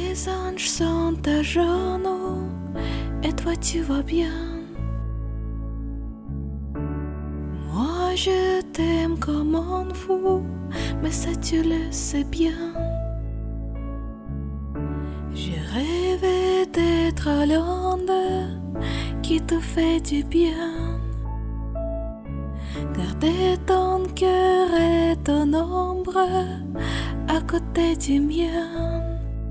Mes anges sont à genoux et toi tu vas bien. Moi je t'aime comme un fou, mais ça tu le sais bien. J'ai rêvé d'être à l'onde qui te fait du bien. Garder ton cœur et ton ombre à côté du mien.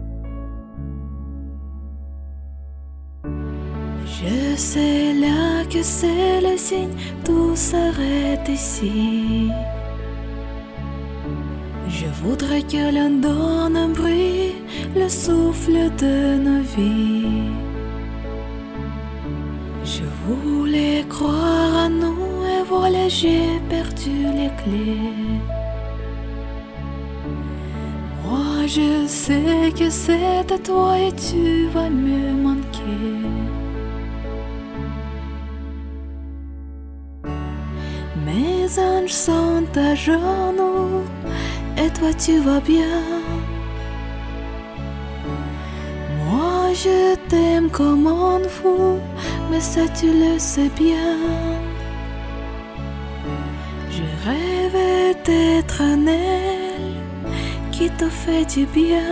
Je sais là que c'est le signe, tout s'arrête ici. Je voudrais que l'on donne un bruit, le souffle de nos vies. Je voulais croire à nous et voilà j'ai perdu les clés. Moi je sais que c'est à toi et tu vas me manquer. Mes anges sont à genoux et toi tu vas bien. Moi je t'aime comme un fou, mais ça tu le sais bien. Je rêvais d'être un aile qui te fait du bien,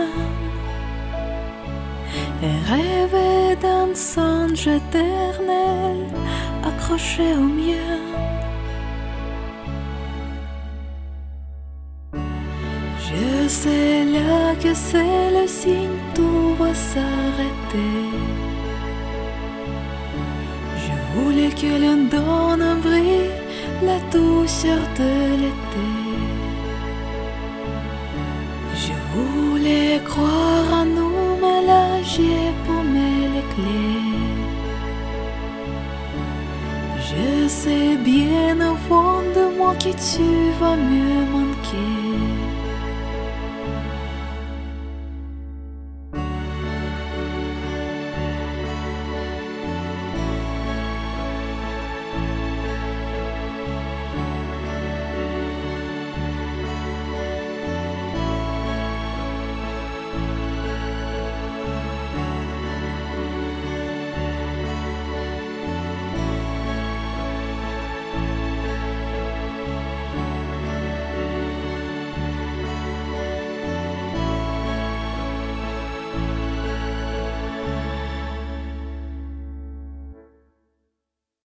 et rêver d'un songe éternel accroché au mien. Je sais là que c'est le signe, tout va s'arrêter. Je voulais que l'on donne un bruit, la douceur de l'été. Je voulais croire à nous, mais là j'ai paumé les clés. Je sais bien au fond de moi que tu vas me manquer.